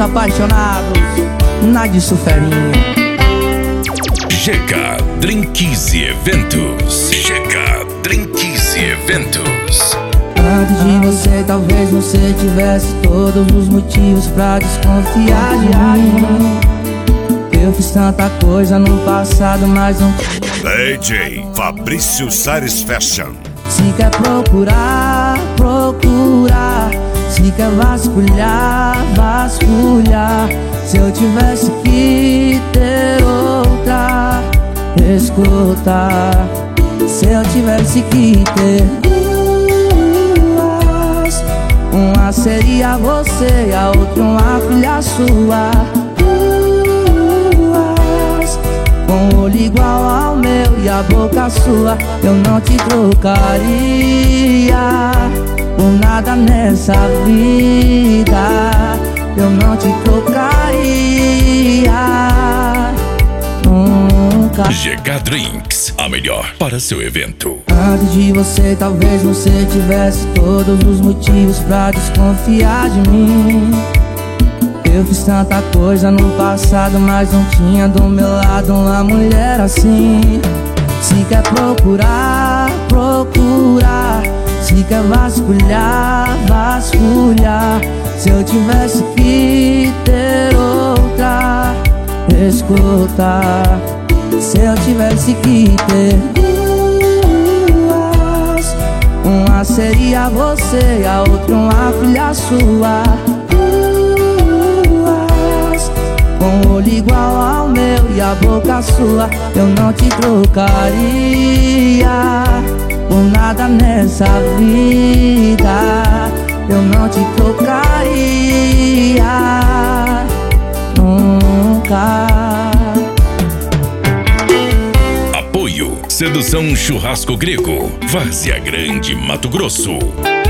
apaixonados na de Suferinha. GK Drinks e Eventos. GK Drinks e Eventos. Antes de você, talvez você tivesse todos os motivos pra desconfiar de mim. Eu fiz tanta coisa no passado, mas não DJ Fabrício Sares Fashion. Se quer procurar, procurar. Se quer vasculhar, vasculhar. Se eu tivesse que ter outra, escuta. Se eu tivesse que ter duas, uma seria você e a outra uma filha sua. Duas, com o olho igual ao meu e a boca sua. Eu não te trocaria por nada nessa vida. Eu não te trocaria nunca. GK Drinks, a melhor para seu evento. Antes de você, talvez você tivesse todos os motivos pra desconfiar de mim. Eu fiz tanta coisa no passado, mas não tinha do meu lado uma mulher assim. Se quer procurar, procurar. Se quer vasculhar, vasculhar. Se eu tivesse que ter outra, escuta. Se eu tivesse que ter duas, uma seria você e a outra uma filha sua. Duas, com o olho igual ao meu e a boca sua. Eu não te trocaria por nada nessa vida. Eu não te trocaria nunca. Apoio Sedução Churrasco Grego, Várzea Grande, Mato Grosso.